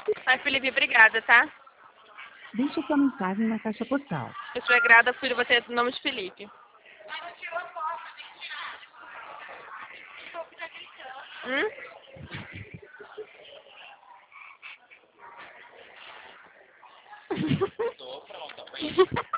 Ai, Felipe, obrigada, tá? Deixe sua mensagem na caixa postal. Eu sou grata por você ter o nome de Felipe. Hum?